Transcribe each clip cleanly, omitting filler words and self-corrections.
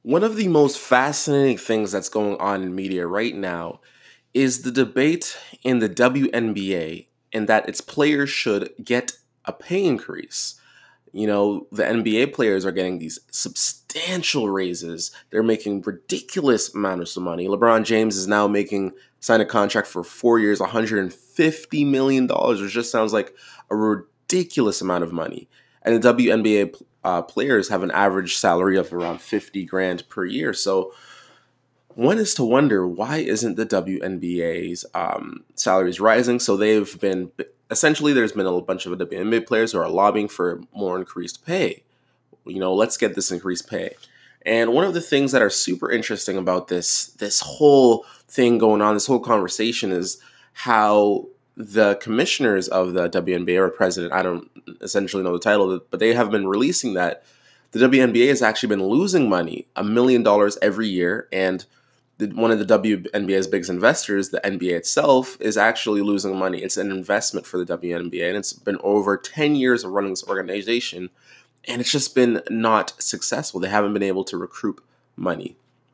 One of the most fascinating things that's going on in media right now is the debate in the WNBA and that its players should get a pay increase. The NBA players are getting these substantial raises. They're making ridiculous amounts of money. LeBron James is now signed a contract for 4 years, $150 million, which just sounds like a ridiculous amount of money. And the WNBA players have an average salary of around 50 grand per year. So one is to wonder, why isn't the WNBA's salaries rising? So essentially, there's been a bunch of WNBA players who are lobbying for more increased pay. Let's get this increased pay. And one of the things that are super interesting about this whole thing going on, this whole conversation, is how the commissioners of the WNBA, or president, I don't essentially know the title, but they have been releasing that the WNBA has actually been losing money, $1 million every year, and one of the WNBA's biggest investors, the NBA itself, is actually losing money. It's an investment for the WNBA, and it's been over 10 years of running this organization, and it's just been not successful. They haven't been able to recoup money.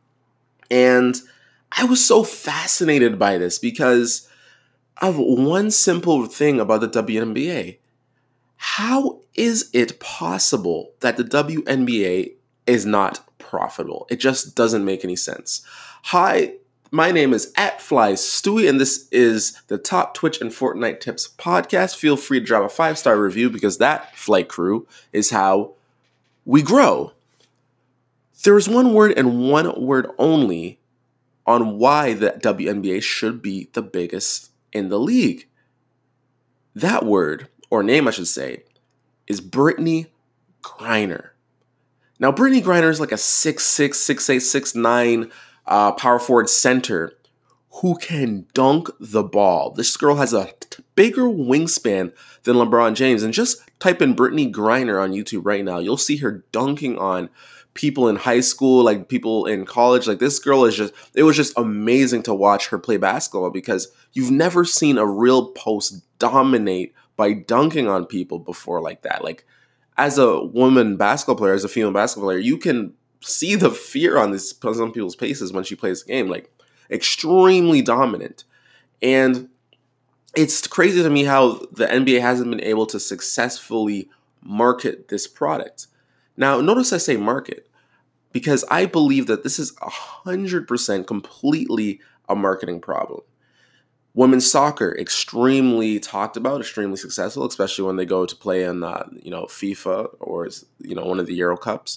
And I was so fascinated by this because of one simple thing about the WNBA. How is it possible that the WNBA is not profitable? It just doesn't make any sense. Hi, my name is @FlyStewie, and this is the Top Twitch and Fortnite Tips podcast. Feel free to drop a 5-star review because that flight crew is how we grow. There is one word and one word only on why the WNBA should be the biggest in the league. That word, or name I should say, is Brittney Griner. Now, Brittney Griner is like a 6'6", 6'8", 6'9", power forward center who can dunk the ball. This girl has a bigger wingspan than LeBron James. And just type in Brittney Griner on YouTube right now. You'll see her dunking on people in high school, like people in college. Like, this girl it was just amazing to watch her play basketball because you've never seen a real post dominate by dunking on people before like that. Like, as a woman basketball player, as a female basketball player, you can see the fear on some people's faces when she plays the game. Like, extremely dominant. And it's crazy to me how the NBA hasn't been able to successfully market this product. Now, notice I say market, because I believe that this is 100% completely a marketing problem. Women's soccer, extremely talked about, extremely successful, especially when they go to play in, FIFA or, one of the Euro Cups.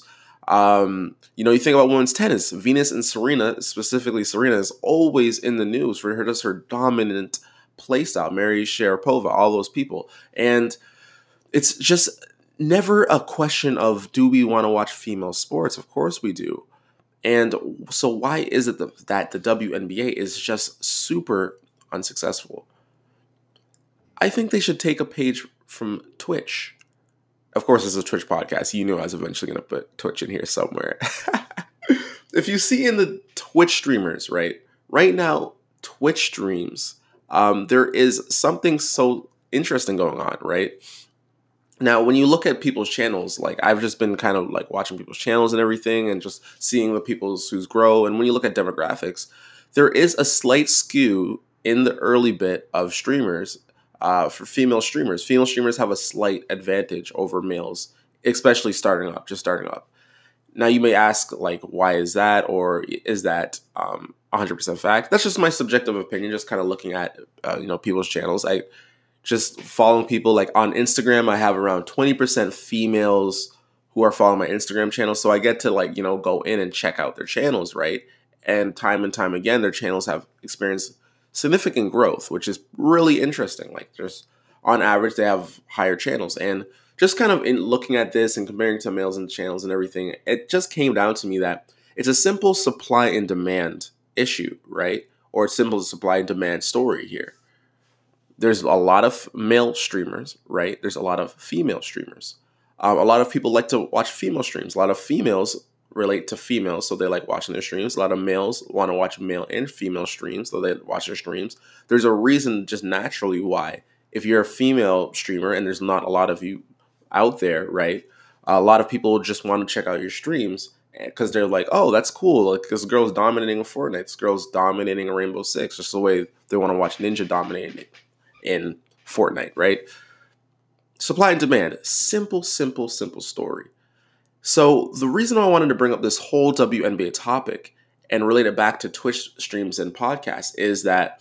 You think about women's tennis, Venus and Serena, specifically Serena, is always in the news for her dominant play style, Mary Sharapova, all those people. And it's just never a question of, do we want to watch female sports? Of course we do. And so why is it that the WNBA is just super unsuccessful? I think they should take a page from Twitch. Of course, this is a Twitch podcast. You knew I was eventually going to put Twitch in here somewhere. If you see in the Twitch streamers, right now, Twitch streams, there is something so interesting going on, right? Now, when you look at people's channels, like, I've just been kind of like watching people's channels and everything and just seeing the people's who's grow. And when you look at demographics, there is a slight skew in the early bit of streamers for female streamers. Female streamers have a slight advantage over males, especially starting up. Now, you may ask, like, why is that? Or is that 100% fact? That's just my subjective opinion, just kind of looking at, people's channels. I just following people, like, on Instagram, I have around 20% females who are following my Instagram channel. So I get to, go in and check out their channels, right? And time again, their channels have experienced significant growth, which is really interesting. Like, just on average, they have higher channels. And just kind of in looking at this and comparing to males and channels and everything, it just came down to me that it's a simple supply and demand issue, right? Or a simple supply and demand story here. There's a lot of male streamers, right? There's a lot of female streamers. A lot of people like to watch female streams. A lot of females relate to females, so they like watching their streams. A lot of males want to watch male and female streams, so they watch their streams. There's a reason just naturally why. If you're a female streamer and there's not a lot of you out there, right? A lot of people just want to check out your streams, because they're like, oh, that's cool. Like, this girl's dominating in Fortnite. This girl's dominating in Rainbow Six. Just the way they want to watch Ninja dominating in Fortnite, right? Supply and demand. Simple, simple, simple story. So the reason I wanted to bring up this whole WNBA topic and relate it back to Twitch streams and podcasts is that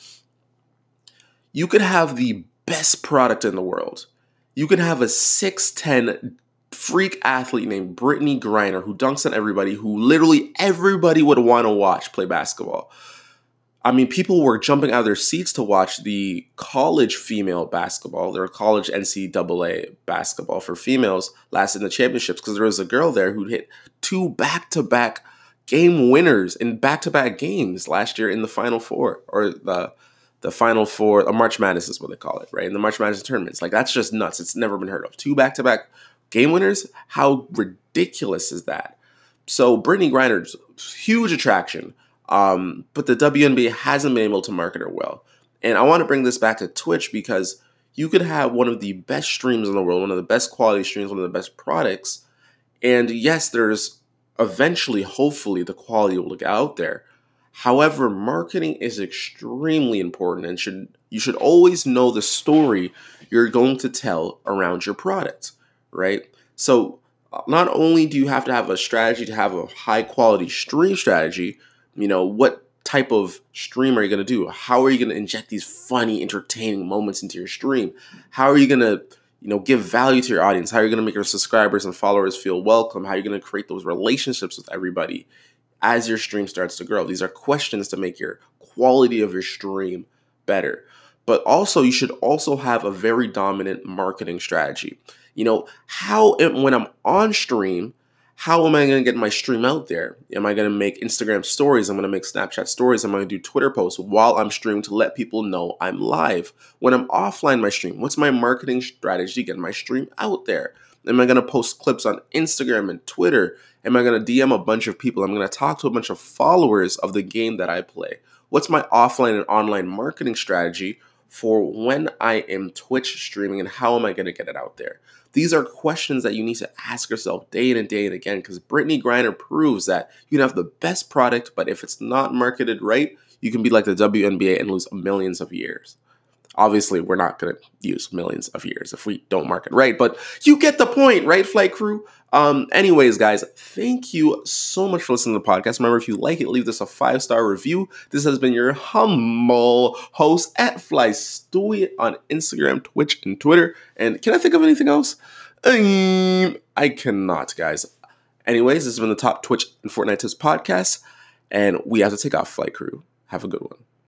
you could have the best product in the world. You could have a 6'10" freak athlete named Brittany Griner who dunks on everybody, who literally everybody would want to watch play basketball. I mean, people were jumping out of their seats to watch the college female basketball, their college NCAA basketball for females last in the championships, because there was a girl there who hit 2 back-to-back game winners in back-to-back games last year in the Final Four, or the Final Four, March Madness is what they call it, right? In the March Madness tournaments. Like, that's just nuts. It's never been heard of. 2 back-to-back game winners? How ridiculous is that? So Brittany Griner's huge attraction. But the WNBA hasn't been able to market her well. And I want to bring this back to Twitch because you could have one of the best streams in the world, one of the best quality streams, one of the best products. And yes, there's eventually, hopefully, the quality will get out there. However, marketing is extremely important, and you should always know the story you're going to tell around your product, right? So not only do you have to have a strategy to have a high quality stream strategy, you know, what type of stream are you going to do? How are you going to inject these funny, entertaining moments into your stream? How are you going to, give value to your audience? How are you going to make your subscribers and followers feel welcome? How are you going to create those relationships with everybody as your stream starts to grow? These are questions to make your quality of your stream better. But also, you should also have a very dominant marketing strategy. When I'm on stream, how am I going to get my stream out there? Am I going to make Instagram stories? I'm going to make Snapchat stories. I'm going to do Twitter posts while I'm streaming to let people know I'm live. When I'm offline my stream, what's my marketing strategy to get my stream out there? Am I going to post clips on Instagram and Twitter? Am I going to DM a bunch of people? I'm going to talk to a bunch of followers of the game that I play. What's my offline and online marketing strategy for when I am Twitch streaming, and how am I going to get it out there? These are questions that you need to ask yourself day in and day and again, because Brittany Griner proves that you can have the best product, but if it's not marketed right, you can be like the WNBA and lose millions of years. Obviously, we're not going to use millions of years if we don't market right, but you get the point, right, Flight Crew? Anyways, guys, thank you so much for listening to the podcast. Remember, if you like it, leave this a 5-star review. This has been your humble host at Fly Stewie on Instagram, Twitch, and Twitter. And can I think of anything else? I cannot, guys. Anyways, this has been the Top Twitch and Fortnite Tips podcast, and we have to take off, Flight Crew. Have a good one.